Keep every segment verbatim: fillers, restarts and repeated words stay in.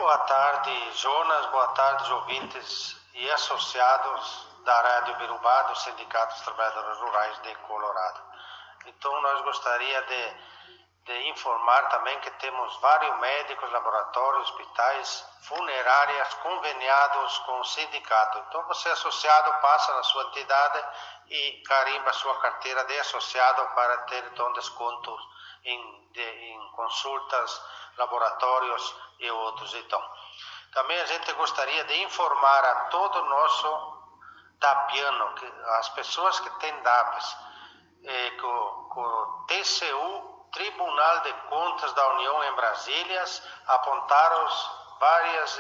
boa tarde, Jonas, boa tarde, ouvintes e associados da Rádio Birubá, do Sindicato dos Trabalhadores Rurais de Colorado. Então, nós gostaria de, de informar também que temos vários médicos, laboratórios, hospitais, funerárias conveniados com o sindicato. Então, você associado passa na sua entidade e carimba a sua carteira de associado para ter então descontos em, de, em consultas, laboratórios e outros. Então, também a gente gostaria de informar a todo o nosso DAPiano, que as pessoas que têm D A Ps, eh, que o T C U, Tribunal de Contas da União em Brasília, apontaram várias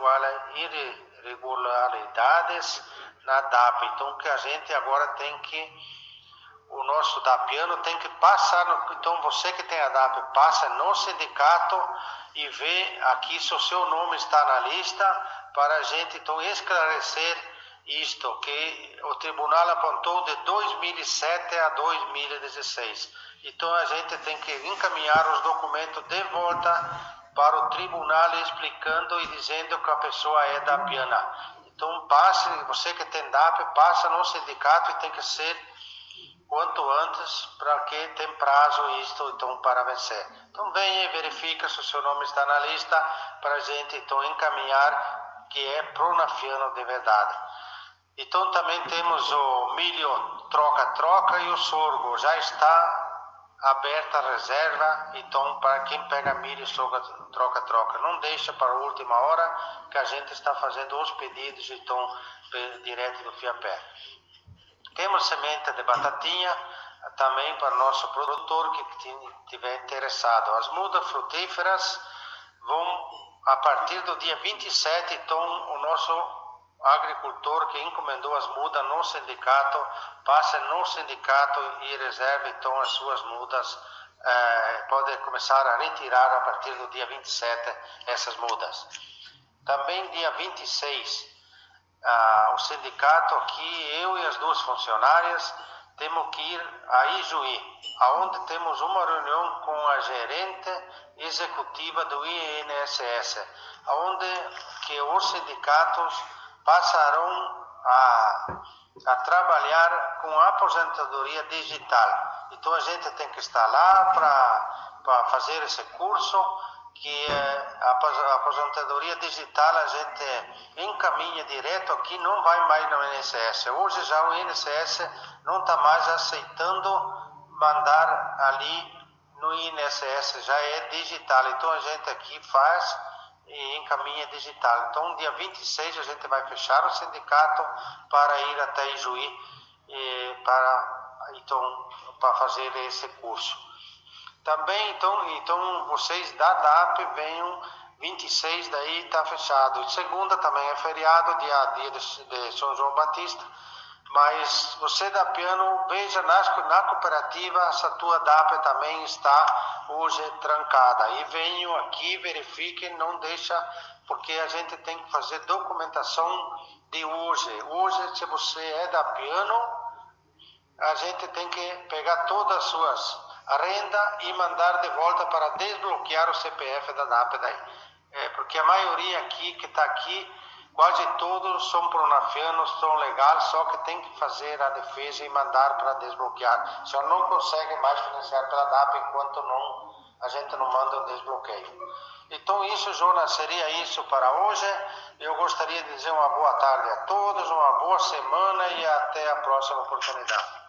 irregularidades na D A P. Então, que a gente agora tem que, o nosso DAPiano tem que passar, no, então você que tem a D A P, passa no sindicato e vê aqui se o seu nome está na lista, para a gente então esclarecer isto, que o tribunal apontou de dois mil e sete a dois mil e dezesseis. Então a gente tem que encaminhar os documentos de volta para o tribunal explicando e dizendo que a pessoa é DAPiana. Então passe, você que tem D A P, passa no sindicato e tem que ser quanto antes, para que tem prazo isto então para vencer. Então venha e verifica se o seu nome está na lista para a gente então encaminhar que é pronafiano de verdade. Então também temos o milho troca-troca e o sorgo. Já está aberta a reserva, então para quem pega milho troca-troca, não deixa para a última hora, que a gente está fazendo os pedidos então direto do Fiapé. Temos semente de batatinha também para nosso produtor que estiver interessado. As mudas frutíferas vão, a partir do dia vinte e sete, então o nosso agricultor que encomendou as mudas no sindicato, passa no sindicato e reserva então as suas mudas, eh, pode começar a retirar a partir do dia vinte e sete essas mudas. Também dia vinte e seis, Ah, o sindicato aqui, eu e as duas funcionárias, temos que ir a Ijuí, aonde temos uma reunião com a gerente executiva do I N S S, aonde que os sindicatos passarão a, a trabalhar com a aposentadoria digital. Então a gente tem que estar lá para fazer esse curso, que a aposentadoria digital a gente encaminha direto aqui, não vai mais no I N S S. Hoje já o I N S S não está mais aceitando mandar ali no I N S S, já é digital. Então a gente aqui faz e encaminha digital. Então dia vinte e seis a gente vai fechar o sindicato para ir até Ijuí e para, então, para fazer esse curso. Também, então, então vocês da D A P venham vinte e seis, daí está fechado. E segunda também é feriado, dia, dia de, de São João Batista. Mas você DAPiano, veja na, na cooperativa se a tua D A P também está hoje trancada. E venham aqui, verifiquem, não deixa, porque a gente tem que fazer documentação de hoje. Hoje, se você é DAPiano, a gente tem que pegar todas as suas a renda e mandar de volta para desbloquear o C P F da D A P daí. É, porque a maioria aqui que está aqui, quase todos são pronafianos, são legais, só que tem que fazer a defesa e mandar para desbloquear. Só não consegue mais financiar pela D A P enquanto não, a gente não manda o desbloqueio. Então isso, Jonas, seria isso para hoje. Eu gostaria de dizer uma boa tarde a todos, uma boa semana e até a próxima oportunidade.